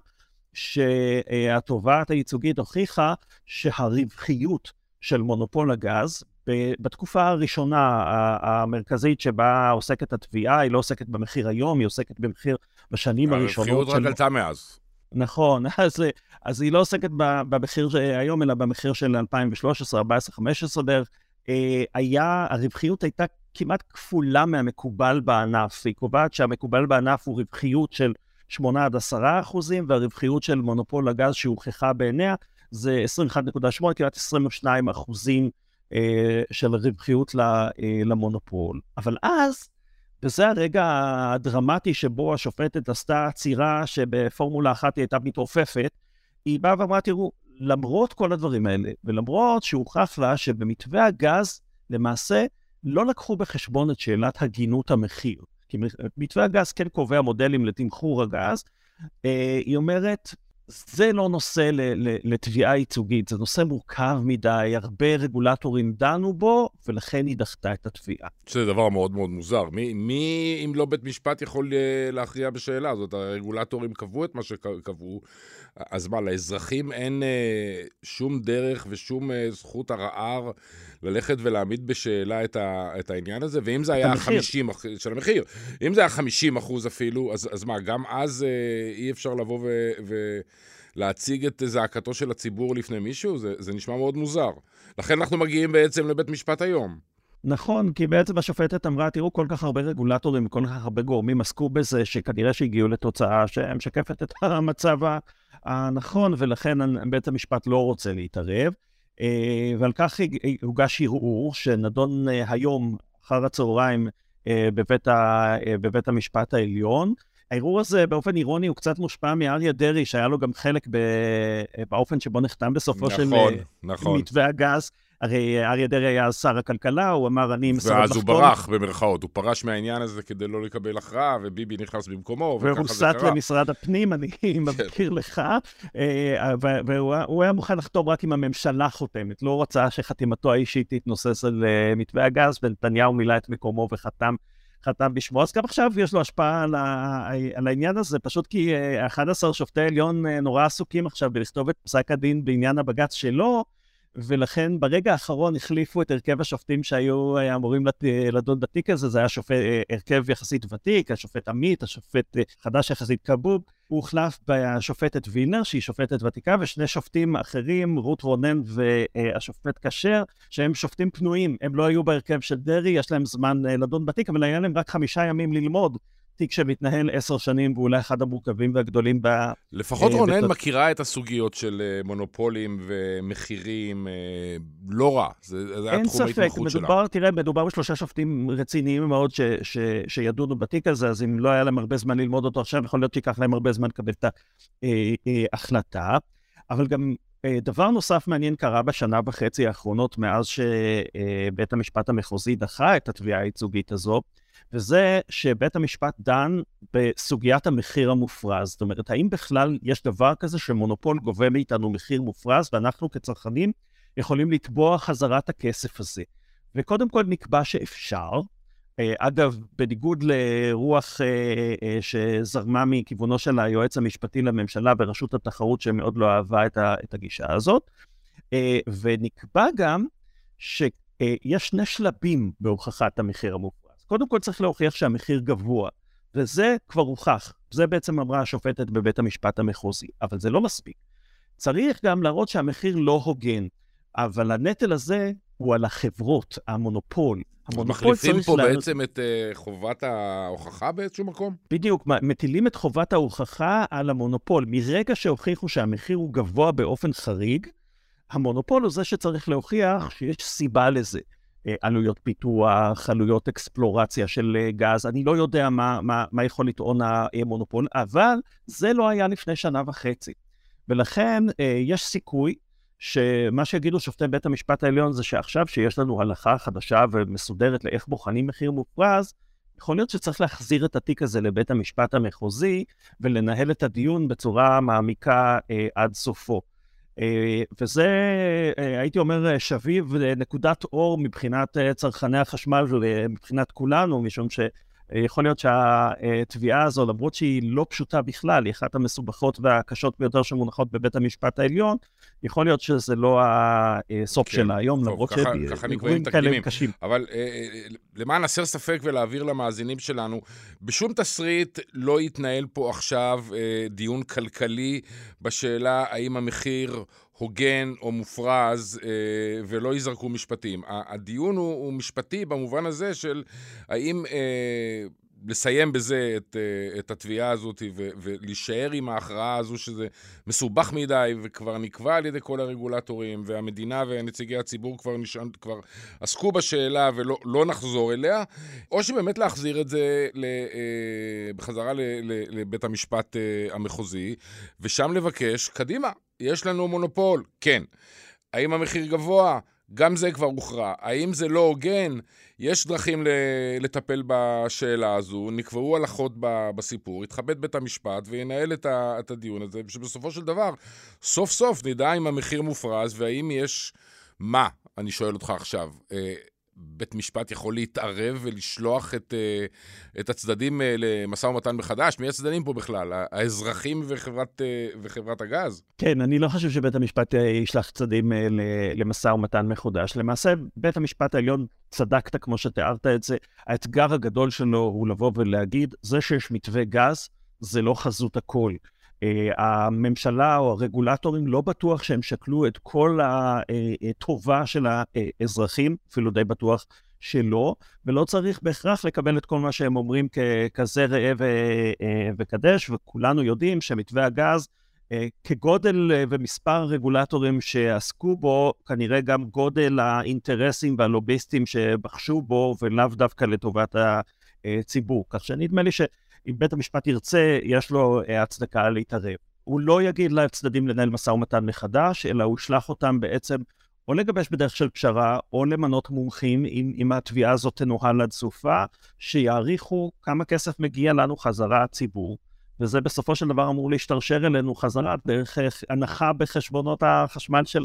שהתובעת הייצוגית הוכיחה שהרווחיות של מונופול הגז בתקופה הראשונה המרכזית שבה עוסקת התביעה, היא לא עוסקת במחיר היום, היא עוסקת במחיר בשנים הראשונות. הרווחיות רק עלתה מאז. נכון, אז, אז היא לא עוסקת במחיר היום, אלא במחיר של אלפיים ושלוש עשרה, ארבע עשרה, חמש עשרה בערך. היה, הרווחיות הייתה כמעט כפולה מהמקובל בענף. היא קובעת שהמקובל בענף הוא רווחיות של שמונה עד עשרה אחוזים, והרווחיות של מונופול הגז שהוכחה בעיניה זה עשרים ואחת נקודה שמונה, כמעט עשרים ושניים אחוזים של רווחיות למונופול. אבל אז, וזה הרגע הדרמטי שבו השופטת עשתה עצירה שבפורמולה אחת היא הייתה מתעופפת, היא באה ואמרה, תראו, למרות כל הדברים האלה, ולמרות שהוכח לה שבמתווה הגז, למעשה, לא לקחו בחשבון את שאלת הגינות המחיר. כי מתווה הגז כן קובע מודלים לתמחור הגז, היא אומרת, זה לא נושא לתביעה ייצוגית, זה נושא מורכב מדי, הרבה רגולטורים דנו בו, ולכן היא דחתה את התביעה. זה דבר מאוד מאוד מוזר. מי, מי אם לא בית משפט יכול להכריע בשאלה הזאת? הרגולטורים קבעו את מה שקבעו, אז מה, לאזרחים אין אה, שום דרך ושום אה, זכות הרער ללכת ולהעמיד בשאלה את, ה, את העניין הזה? ואם זה היה חמישים אחוז של המחיר, אם זה היה חמישים אחוז אפילו, אז, אז מה, גם אז אה, אי אפשר לבוא ו... ו להציג את זעקתו של הציבור לפני מישהו? זה, זה נשמע מאוד מוזר. לכן אנחנו מגיעים בעצם לבית משפט היום. נכון, כי בעצם השופטת אמרה, תראו, כל כך הרבה רגולטורים וכל כך הרבה גורמים עסקו בזה, שכנראה שהגיעו לתוצאה שמשקפת את המצב הנכון, ולכן בית המשפט לא רוצה להתערב. ועל כך הוגש ערעור שנדון היום אחר הצהריים בבית, ה, בבית המשפט העליון. הערעור הזה באופן אירוני הוא קצת מושפע מאריה דרעי, שהיה לו גם חלק באופן שבו נחתם בסופו נכון, של נכון. מתווה הגז. הרי אריה דרעי היה שר הכלכלה, הוא אמר, אני מסרב לחתום. ואז הוא ברח במרכאות, הוא פרש מהעניין הזה כדי לא לקבל הכרעה, וביבי נכנס במקומו, והוא סט למשרד הפנים, אני מבקיר לך, והוא היה מוכן לחתום רק אם הממשלה חותמת, לא רצה שחתימתו האישית תתנוסס על מתווה הגז, ונתניהו מילא את מקומו וחתם חתם בשמו. אז גם עכשיו יש לו השפעה על, ה... על העניין הזה, פשוט כי אחד עשר שופטי עליון נורא עסוקים עכשיו בלכתוב את פסק הדין בעניין הבג"ץ שלו, ולכן ברגע האחרון החליפו את הרכב השופטים שהיו אמורים לדון בתיק הזה, זה היה שופט, הרכב יחסית ותיק, השופט עמית, השופט חדש יחסית כבוב, הוא הוחלף בשופטת וילנר, שהיא שופטת ותיקה, ושני שופטים אחרים, רות רונן והשופט כשר, שהם שופטים פנויים, הם לא היו בהרכב של דרי, יש להם זמן לדון בתיק, אבל היה להם רק חמישה ימים ללמוד, תיק שמתנהל עשר שנים, ואולי אחד המורכבים והגדולים ב... לפחות רונן מכירה את הסוגיות של מונופולים ומחירים, לא רע, זה היה תחום ההתמחות שלה. מדובר, תראה, מדובר בשלושה שופטים רציניים מאוד ש, ש, שידונו בתיק הזה, אז אם לא היה להם הרבה זמן ללמוד אותו עכשיו, יכול להיות שיקח להם הרבה זמן לקבל את ההחלטה, אבל גם דבר נוסף מעניין קרה בשנה וחצי האחרונות, מאז שבית המשפט המחוזי דחה את התביעה הייצוגית הזו, וזה שבית המשפט דן בסוגיית המחיר המופרז. זאת אומרת, האם בכלל יש דבר כזה שמונופול גובה מאיתנו מחיר מופרז, ואנחנו כצרכנים יכולים לתבוע חזרת הכסף הזה. וקודם כל נקבע שאפשר, אגב, בניגוד לרוח שזרמה מכיוונו של היועץ המשפטי לממשלה ברשות התחרות, שמאוד לא אהבה את הגישה הזאת, ונקבע גם שיש שני שלבים בהוכחת המחיר המופרז. קודם כל צריך להוכיח שהמחיר גבוה, וזה כבר הוכח. זה בעצם אמרה השופטת בבית המשפט המחוזי, אבל זה לא מספיק. צריך גם להראות שהמחיר לא הוגן, אבל הנטל הזה הוא על החברות, המונופול. מחליפים פה לה... בעצם את uh, חובת ההוכחה באיזשהו מקום? בדיוק, מטילים את חובת ההוכחה על המונופול. מרגע שהוכיחו שהמחיר הוא גבוה באופן חריג, המונופול הוא זה שצריך להוכיח שיש סיבה לזה. עלויות פיתוח, עלויות אקספלורציה של גז, אני לא יודע מה, מה, מה יכול לטעון המונופול, אבל זה לא היה לפני שנה וחצי. ולכן יש סיכוי שמה שיגידו שופטי בית המשפט העליון זה שעכשיו שיש לנו הלכה חדשה ומסודרת לאיך בוחנים מחיר מופרז, יכול להיות שצריך להחזיר את התיק הזה לבית המשפט המחוזי ולנהל את הדיון בצורה מעמיקה עד סופו. וזה, הייתי אומר, שביב נקודת אור מבחינת צרכני החשמל ומבחינת כולנו, משום שיכול להיות שהתביעה הזו, למרות שהיא לא פשוטה בכלל, היא אחת המסובכות והקשות ביותר שמונחות בבית המשפט העליון, יכול להיות שזה לא הסוף שלה היום, למרות שדברים כאלה קשים. אבל למען הסר ספק ולהעביר למאזינים שלנו, בשום תסריט לא יתנהל פה עכשיו דיון כלכלי בשאלה האם המחיר הוגן או מופרז ולא יזרקו משפטים. הדיון הוא משפטי במובן הזה של האם לסיים בזה את, את התביעה הזאת ו, ולהישאר עם ההכרעה הזו שזה מסובך מדי וכבר נקבע על ידי כל הרגולטורים והמדינה ונציגי הציבור כבר, נשען, כבר עסקו בשאלה ולא לא נחזור אליה, או שבאמת להחזיר את זה ל, בחזרה ל, ל, לבית המשפט המחוזי ושם לבקש, קדימה, יש לנו מונופול, כן. האם המחיר גבוה? גם זה כבר הוכרע. האם זה לא הוגן? יש דרכים לטפל בשאלה הזו, נקבעו הלכות בסיפור, יתכבד בית המשפט וינהל את הדיון הזה, שבסופו של דבר, סוף סוף נדע אם המחיר מופרז, והאם יש מה, אני שואל אותך עכשיו, בית משפט יכול להתערב ולשלוח את, את הצדדים למשא ומתן מחדש? מי הצדדים פה בכלל? האזרחים וחברת, וחברת הגז? כן, אני לא חושב שבית המשפט ישלח צדדים למשא ומתן מחודש. למעשה, בית המשפט העליון צדקת כמו שתיארת את זה. האתגר הגדול שלו הוא לבוא ולהגיד, זה שיש מתווה גז, זה לא חזות הכל. הממשלה או הרגולטורים לא בטוח שהם שקלו את כל הטובה של האזרחים, אפילו די בטוח שלא, ולא צריך בהכרח לקבל את כל מה שהם אומרים ככזה ראה וקדש, וכולנו יודעים שמתווה הגז, כגודל ומספר רגולטורים שעסקו בו, כנראה גם גודל האינטרסים והלוביסטים שבחשו בו, ולאו דווקא לטובת הציבור. כך שנדמה לי ש... אם בית המשפט ירצה, יש לו הצדקה להתערב. הוא לא יגיד לצדדים לנהל משא ומתן מחדש, אלא הוא ישלח אותם בעצם או לגבש בדרך של פשרה, או למנות מומחים, אם, אם התביעה הזאת תנוהל עד סופה, שיעריכו כמה כסף מגיע לנו חזרה הציבור, וזה בסופו של דבר אמור להשתרשר אלינו חזרה, דרך הנחה בחשבונות החשמל שלנו.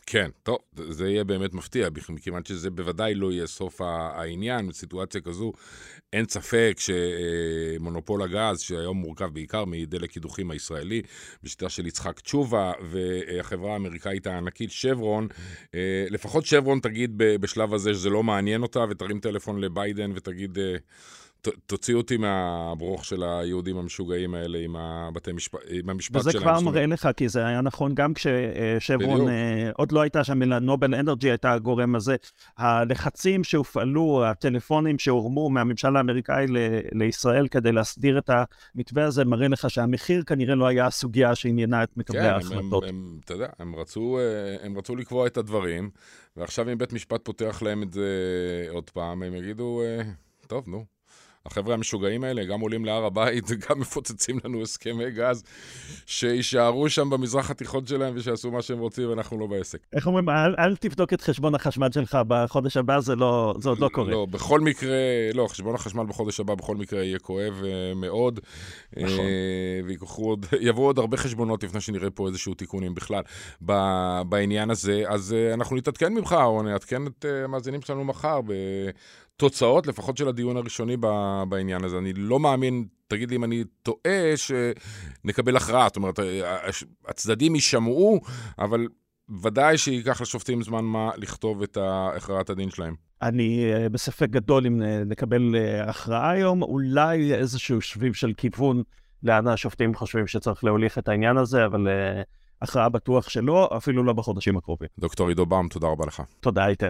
כן, טוב, זה יהיה באמת מפתיע, מכיוון שזה בוודאי לא יהיה סוף העניין, בסיטואציה כזו, אין ספק שמונופול הגז, שהיום מורכב בעיקר מדלק קידוחים הישראלי, בשיטה של יצחק תשובה, והחברה האמריקאית הענקית שברון, לפחות שברון תגיד בשלב הזה שזה לא מעניין אותה, ותרים טלפון לביידן ותגיד, תוציאו אותי מהברוך של היהודים המשוגעים האלה עם הבתי משפט, עם המשפט שלהם. וזה כבר מראה לך, כי זה היה נכון גם כששברון, עוד לא הייתה שם, אלא נובל אנרג'י הייתה הגורם הזה. הלחצים שהופעלו, הטלפונים שהורמו מהממשל האמריקאי לישראל כדי להסדיר את המתווה הזה, מראה לך שהמחיר כנראה לא היה הסוגיה שעניינה את מקבלי ההחלטות. כן, אתה יודע, הם רצו, הם רצו לקבוע את הדברים, ועכשיו אם בית משפט פותח להם את זה עוד פעם, הם יגידו, טוב, נו. החבר'ה המשוגעים האלה גם עולים להר הבית, גם מפוצצים לנו הסכמי גז, שישארו שם במזרח התיכון שלהם ושיעשו מה שהם רוצים, ואנחנו לא בעסק. איך אומרים, אל, אל תבדוק את חשבון החשמל שלך בחודש הבא, זה, לא, זה עוד לא קורה. לא, בכל מקרה, לא, חשבון החשמל בחודש הבא בכל מקרה יהיה כואב uh, מאוד. נכון. Uh, עוד, יבואו עוד הרבה חשבונות לפני שנראה פה איזשהו תיקונים בכלל ב, בעניין הזה. אז uh, אנחנו נתעדכן ממך, או נתעדכן את uh, המאזינים שלנו מחר ב... תוצאות, לפחות של הדיון הראשוני בעניין הזה. אני לא מאמין, תגיד לי אם אני טועה, שנקבל הכרעה. זאת אומרת, הצדדים יישמעו, אבל ודאי שייקח לשופטים זמן מה לכתוב את הכרעת הדין שלהם. אני בספק גדול אם נקבל הכרעה היום, אולי איזשהו שביב של כיוון לאן השופטים חושבים שצריך להוליך את העניין הזה, אבל הכרעה בטוח שלא, אפילו לא בחודשים הקרובים. דוקטור עידו באום, תודה רבה לך. תודה, איתן.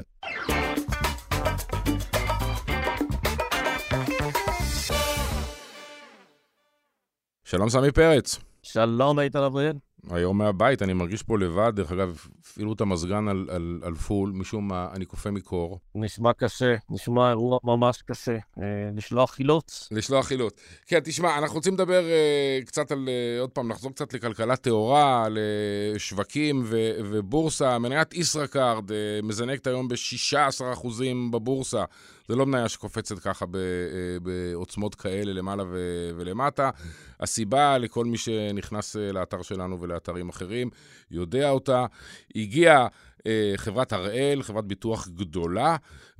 שלום סמי פרץ. שלום איתן אבריאל. היום מהבית, אני מרגיש פה לבד, דרך אגב, אפילו את המזגן על, על, על פול, משום מה, אני קופא מקור. נשמע קשה, נשמע אירוע ממש קשה. אה, לשלוח חילוץ. לשלוח חילוץ. כן, תשמע, אנחנו רוצים לדבר אה, קצת על, אה, עוד פעם, נחזור קצת לכלכלה תאורה, לשווקים ו, ובורסה. מניית ישראכרט אה, מזנקת היום ב-שישה עשר אחוזים בבורסה. זה לא מניה שקופצת ככה בעוצמות כאלה למעלה ו- ולמטה. הסיבה לכל מי שנכנס לאתר שלנו ולאתרים אחרים, יודע אותה. הגיעה אה, חברת הראל, חברת ביטוח גדולה,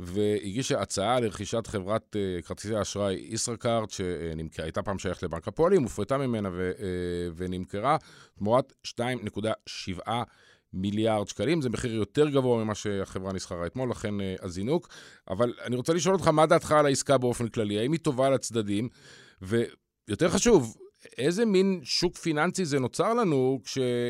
והגישה הצעה לרכישת חברת אה, כרטיסי האשראי ישראכרט, שהייתה פעם שייכת לבנק הפועלים, הופרטה ממנה ו- אה, ונמכרה, תמורת שתיים נקודה שבע מיליארד שקלים. זה מחיר יותר גבוה ממה שהחברה נסחרה אתמול, לכן אה, הזינוק. אבל אני רוצה לשאול אותך, מה דעתך על העסקה באופן כללי? האם היא טובה לצדדים? ויותר חשוב, איזה מין שוק פיננסי זה נוצר לנו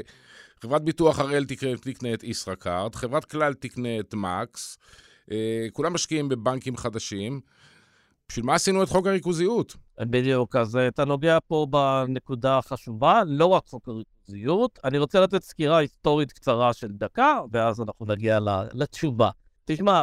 כשחברת ביטוח הראל תקנה את ישראכרט, חברת כלל תקנה את מקס, אה, כולם משקיעים בבנקים חדשים. בשביל מה עשינו את חוק הריכוזיות? בדיוק, אז אתה נוגע פה בנקודה החשובה, לא רק חוק הריכוזיות. אני רוצה לתת סקירה היסטורית קצרה של דקה, ואז אנחנו נגיע לתשובה. תשמע,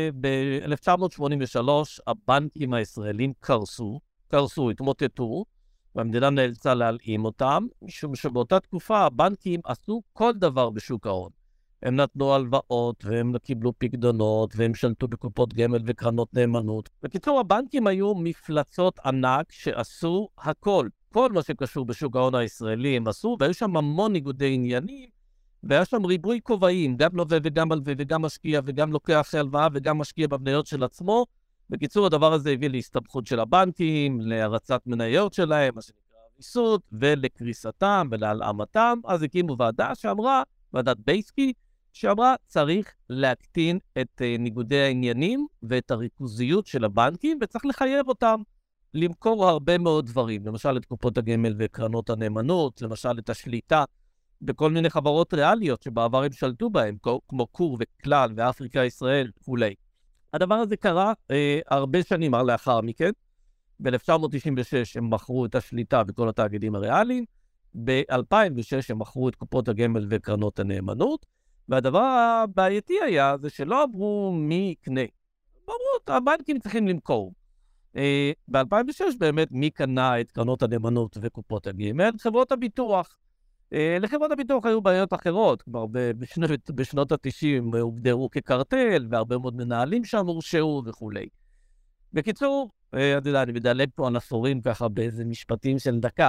ב-אלף תשע מאות שמונים ושלוש הבנקים הישראלים קרסו, קרסו, התמוטטו, והמדינה נאלצה להלאים אותם, משום שבאותה תקופה הבנקים עשו כל דבר בשוק ההון. הם נתנו הלוואות, והם קיבלו פקדונות, והם שלטו בקופות גמל וקרנות נאמנות. בקיצור, הבנקים היו מפלצות ענק שעשו הכל. כל מה שקשור בשוק ההון הישראלי הם עשו, והיו שם המון ניגודי עניינים, והיה שם ריבוי כובעים, גם לווה וגם מלווה וגם משקיע, וגם לוקח הלוואה וגם משקיע במניות של עצמו. בקיצור, הדבר הזה הביא להסתבכות של הבנקים, להרצת מניות שלהם, מה שנקרא ויסות, ולקריסתם ולהלאמתם. אז הקימו ועדה שאמרה, ועדת בייסקי, שאמרה צריך להקטין את ניגודי העניינים ואת הריכוזיות של הבנקים, וצריך לחייב אותם למכור הרבה מאוד דברים, למשל את קופות הגמל וקרנות הנאמנות, למשל את השליטה בכל מיני חברות ריאליות שבעבר הם שלטו בהם, כמו קור וכלל ואפריקה ישראל וכולי. הדבר הזה קרה אה, הרבה שנים לאחר מכן. ב-אלף תשע מאות תשעים ושש הם מכרו את השליטה בכל התאגידים הריאליים, ב-אלפיים ושש הם מכרו את קופות הגמל וקרנות הנאמנות, והדבר הבעייתי היה זה שלא אמרו מי יקנה. אמרו, הבנקים צריכים למכור. אה, ב-אלפיים ושש באמת מי קנה את קרנות הנאמנות וקופות הגמל? חברות הביטוח. אה, לחברות הביטוח היו בעיות אחרות, כבר בשנות, בשנות ה-תשעים הוגדרו כקרטל, והרבה מאוד מנהלים שם הורשעו וכו'. בקיצור, אה, אני יודע, אני מדלג פה על עשורים ככה באיזה משפטים של דקה,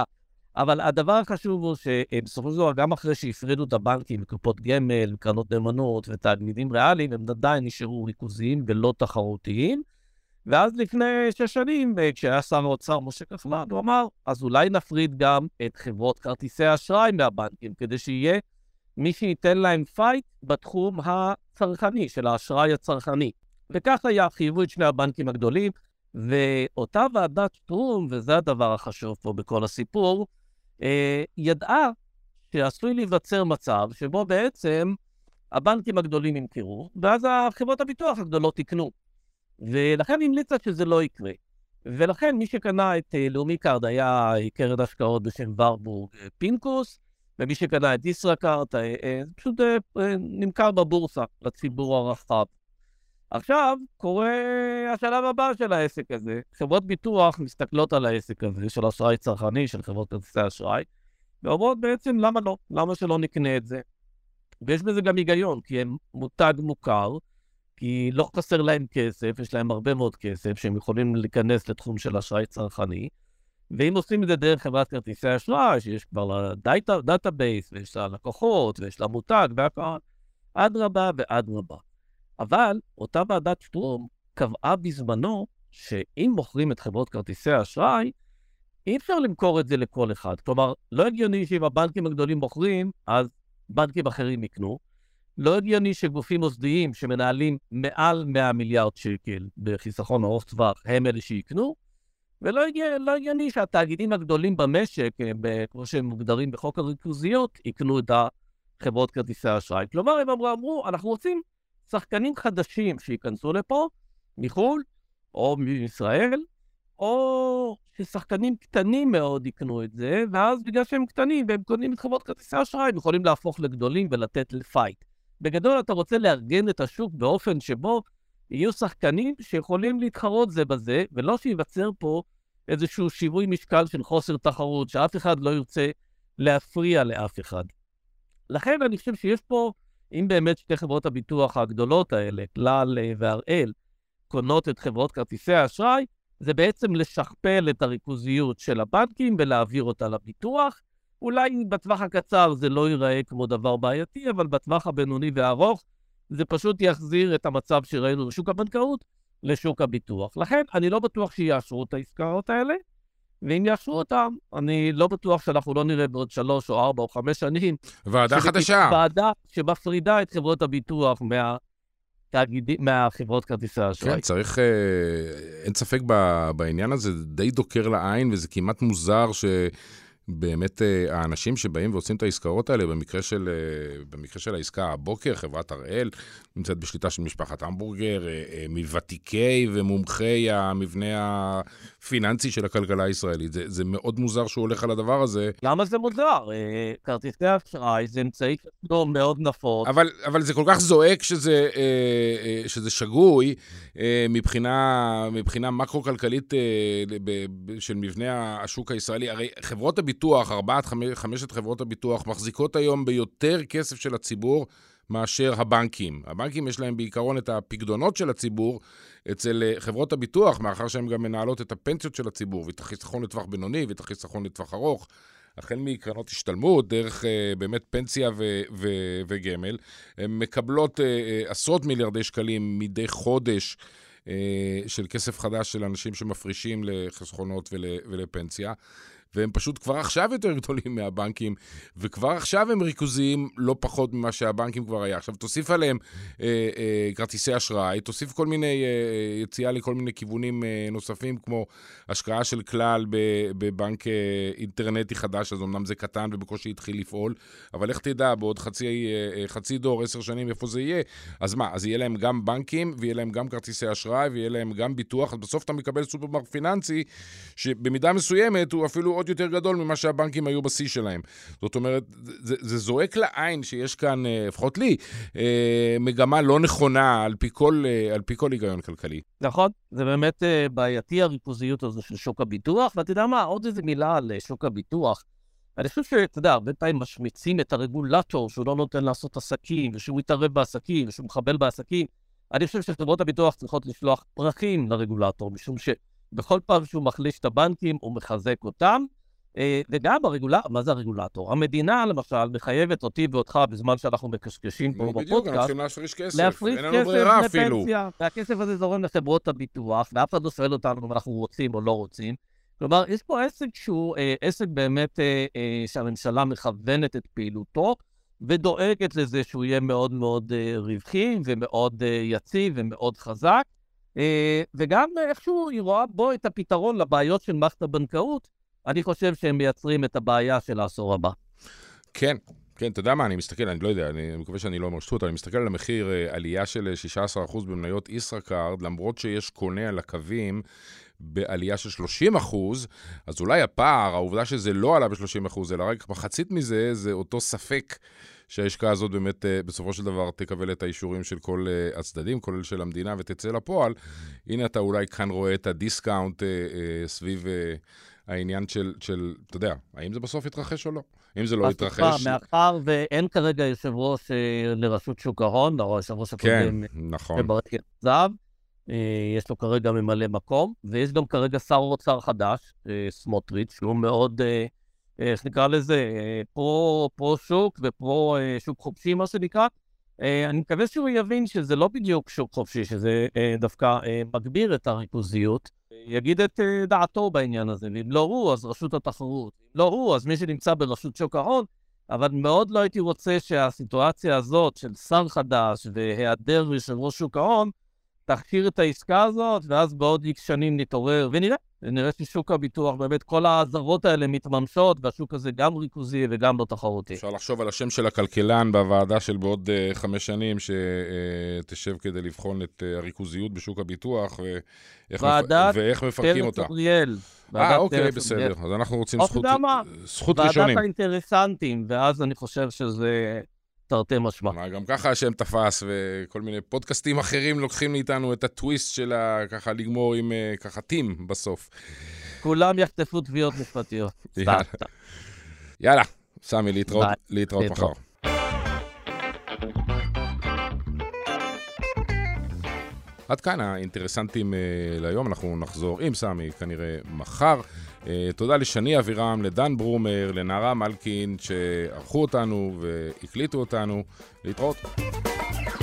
אבל הדבר החשוב הוא שבסופו של דבר, גם אחרי שהפרידו את הבנקים, קופות גמל, קרנות נאמנות ותאגידים ריאליים, הם עדיין נשארו ריכוזיים ולא תחרותיים. ואז לפני שש שנים, כשהיה שר האוצר משה כחלון, הוא אמר, אז אולי נפריד גם את חברות כרטיסי האשראי מהבנקים, כדי שיהיה מי שייתן להם פייט בתחום הצרכני, של האשראי הצרכני. וכך היה, חייבו את שני הבנקים הגדולים, ואותה ועדת שטרום, וזה הדבר החשוב פה בכל הסיפור, אה, ידעה שעשוי להיווצר מצב שבו בעצם הבנקים הגדולים ימכרו, ואז החברות הביטוח הגדולות יקנו. ולכן המליצה שזה לא יקרה. ולכן מי שקנה את אה, לאומי קארד היה קרן השקעות בשם ורבורג אה, פינקוס, ומי שקנה את ישראכרט אה, אה, פשוט אה, אה, נמכר בבורסה לציבור הרחב. עכשיו קורה השלב הבא של העסק הזה. חברות ביטוח מסתכלות על העסק הזה של אשראי צרכני, של חברות כרטיסי אשראי, ואומרות בעצם למה לא? למה שלא נקנה את זה? ויש בזה גם היגיון, כי הם מותג מוכר, כי לא חסר להם כסף, יש להם הרבה מאוד כסף שהם יכולים להיכנס לתחום של אשראי צרכני, ואם עושים את זה דרך חברת כרטיסי אשראי, שיש כבר לה דאטאבייס, ויש לה לקוחות, ויש לה מותג, והכל, עד רבה ועד רבה. אבל אותה ועדת שטרום קבעה בזמנו שאם מוכרים את חברות כרטיסי האשראי, אי אפשר למכור את זה לכל אחד. כלומר, לא הגיוני שאם הבנקים הגדולים מוכרים, אז בנקים אחרים יקנו. לא הגיוני שגופים מוסדיים שמנהלים מעל מאה מיליארד שקל בחיסכון ארוך טווח, הם אלה שיקנו. ולא הגיוני, לא הגיוני שהתאגידים הגדולים במשק, כמו שהם מוגדרים בחוק הריכוזיות, יקנו את החברות כרטיסי האשראי. כלומר, הם אמרו, אמרו, אנחנו רוצים שחקנים חדשים שיכנסו לפה, מחול, או מישראל, או ששחקנים קטנים מאוד יקנו את זה, ואז בגלל שהם קטנים והם קונים את חברות כרטיסי האשראי, הם יכולים להפוך לגדולים ולתת לפייט. בגדול אתה רוצה לארגן את השוק באופן שבו יהיו שחקנים שיכולים להתחרות זה בזה, ולא שיווצר פה איזשהו שיווי משקל של חוסר תחרות, שאף אחד לא ירצה להפריע לאף אחד. לכן אני חושב שיש פה, אם באמת שתי חברות הביטוח הגדולות האלה, כלל והראל, קונות את חברות כרטיסי האשראי, זה בעצם לשכפל את הריכוזיות של הבנקים ולהעביר אותה לביטוח. אולי בטווח הקצר זה לא ייראה כמו דבר בעייתי, אבל בטווח הבינוני והארוך זה פשוט יחזיר את המצב שראינו בשוק הבנקאות לשוק הביטוח. לכן אני לא בטוח שיאשרו את העסקאות האלה, ואם יאשרו אותם, אני לא בטוח שאנחנו לא נראה בעוד שלוש או ארבע או חמש שנים. ועדה חדשה. ועדה שמפרידה את חברות הביטוח מה... תאגידים, מהחברות כרטיסי האשראי. כן, צריך, אה, אין ספק בעניין הזה, די דוקר לעין, וזה כמעט מוזר שבאמת אה, האנשים שבאים ועושים את העסקאות האלה, במקרה של, אה, במקרה של העסקה הבוקר, חברת הראל, נמצאת בשליטה של משפחת המבורגר, אה, אה, מוותיקי ומומחי המבנה הפיננסי של הכלכלה הישראלית. זה, זה מאוד מוזר שהוא הולך על הדבר הזה. למה זה מוזר? אה, כרטיסי האשראי זה אמצעי מאוד נפוץ. אבל, אבל זה כל כך זועק שזה, אה, אה, שזה שגוי אה, מבחינה, מבחינה מקרו-כלכלית אה, ב, ב, של מבנה השוק הישראלי. הרי חברות הביטוח, ארבעת, חמשת חברות הביטוח, מחזיקות היום ביותר כסף של הציבור מאשר הבנקים. הבנקים יש להם בעיקרון את הפקדונות של הציבור אצל חברות הביטוח, מאחר שהן גם מנהלות את הפנסיות של הציבור, ואת החיסכון לטווח בינוני, ואת החיסכון לטווח ארוך, החל מקרנות השתלמות, דרך uh, באמת פנסיה ו- ו- וגמל, הן מקבלות uh, עשרות מיליארדי שקלים מדי חודש uh, של כסף חדש של אנשים שמפרישים לחסכונות ול- ולפנסיה, והם פשוט כבר עכשיו יותר גדולים מהבנקים, וכבר עכשיו הם ריכוזיים לא פחות ממה שהבנקים כבר היה. עכשיו תוסיף עליהם אה, אה, כרטיסי אשראי, תוסיף כל מיני אה, יציאה לכל מיני כיוונים אה, נוספים, כמו השקעה של כלל בבנק אה, אינטרנטי חדש, אז אמנם זה קטן ובקושי התחיל לפעול, אבל איך תדע, בעוד חצי, אה, חצי דור, עשר שנים, איפה זה יהיה? אז מה? אז יהיה להם גם בנקים, ויהיה להם גם כרטיסי אשראי, ויהיה להם גם ביטוח, אז בסוף אתה מקבל סופרמרקט פיננסי, שבמידה מסוימת הוא אפילו עוד יותר גדול ממה שהבנקים היו בשיא שלהם. זאת אומרת, זה, זה זועק לעין שיש כאן, לפחות לי, מגמה לא נכונה על פי כל, על פי כל היגיון כלכלי. נכון, זה באמת בעייתי הריכוזיות הזו של שוק הביטוח, ואתה יודע מה, עוד איזה מילה על שוק הביטוח. אני חושב שאתה יודע, הרבה פעמים משמיצים את הרגולטור שהוא לא נותן לעשות עסקים, ושהוא מתערב בעסקים, ושהוא מחבל בעסקים. אני חושב שחברות הביטוח צריכות לשלוח פרחים לרגולטור, משום שבכל פעם שהוא מחליש את הבנקים, הוא מחזק אותם, וגם הרגולטור, מה זה הרגולטור? המדינה, למשל, מחייבת אותי ואותך בזמן שאנחנו מקשקשים פה בפודקאסט. בדיוק, אנחנו צריכים להפריש כסף. להפריש אין לנו ברירה אפילו. והכסף הזה זורם לחברות הביטוח, ואף אחד לא שואל אותנו אם אנחנו רוצים או לא רוצים. כלומר, יש פה עסק שהוא עסק באמת שהממשלה מכוונת את פעילותו, ודואגת לזה שהוא יהיה מאוד מאוד רווחי, ומאוד יציב ומאוד חזק, וגם איכשהו היא רואה בו את הפתרון לבעיות של מערכת הבנקאות, אני חושב שהם מייצרים את הבעיה של העשור הבא. כן, כן, אתה יודע מה, אני מסתכל, אני לא יודע, אני מקווה שאני לא אומר שטות, אני מסתכל על המחיר עלייה של שישה עשר אחוז במניות ישראכרט, למרות שיש קונה על הקווים בעלייה של שלושים אחוז, אז אולי הפער, העובדה שזה לא עלה ב-שלושים אחוז, אלא רק מחצית מזה, זה אותו ספק שההשקעה הזאת באמת בסופו של דבר תקבל את האישורים של כל הצדדים, כולל של המדינה, ותצא לפועל. הנה אתה אולי כאן רואה את הדיסקאונט סביב העניין של, של, אתה יודע, האם זה בסוף יתרחש או לא? אם זה לא יתרחש... מאחר ואין כרגע יושב ראש לרשות שוק ההון, או יושב ראש הקודם... כן, נכון. זהב, יש לו כרגע ממלא מקום, ויש גם כרגע שר אוצר חדש, סמוטריץ', שהוא מאוד, איך נקרא לזה, פרו-שוק ופרו-שוק חופשי, מה שנקרא. אני מקווה שהוא יבין שזה לא בדיוק שוק חופשי, שזה דווקא מגביר את הריכוזיות, יגיד את דעתו בעניין הזה, ואם לא הוא, אז רשות התחרות, אם לא הוא, אז מי שנמצא ברשות שוק ההון, אבל מאוד לא הייתי רוצה שהסיטואציה הזאת של שר חדש והיעדר יושב ראש שוק ההון, תכשיר את העסקה הזאת, ואז בעוד איקס שנים נתעורר, ונראה, ונראה ששוק הביטוח, באמת כל העזרות האלה מתממשות, והשוק הזה גם ריכוזי וגם לא תחרותי. אפשר לחשוב על השם של הכלכלן בוועדה של בעוד uh, חמש שנים, שתשב uh, כדי לבחון את uh, הריכוזיות בשוק הביטוח, ואיך, ועדת מפ... ואיך מפרקים אותה. אריאל. אה, אוקיי, בסדר. אז אנחנו רוצים זכות, זכות ראשונים. ועדת האינטרסנטים, ואז אני חושב שזה... תרתי משמע. גם ככה השם תפס, וכל מיני פודקאסטים אחרים לוקחים מאיתנו את הטוויסט שלה, ככה לגמור עם ככה טים בסוף. כולם יחטפו תביעות משפטיות. יאללה. יאללה, סמי, להתראות, להתראות מחר. עד כאן האינטרסנטים להיום, אנחנו נחזור עם סמי כנראה מחר. תודה לשני אבירם, לדן ברומר, לנערה מלכין שערכו אותנו והקליטו אותנו. להתראות.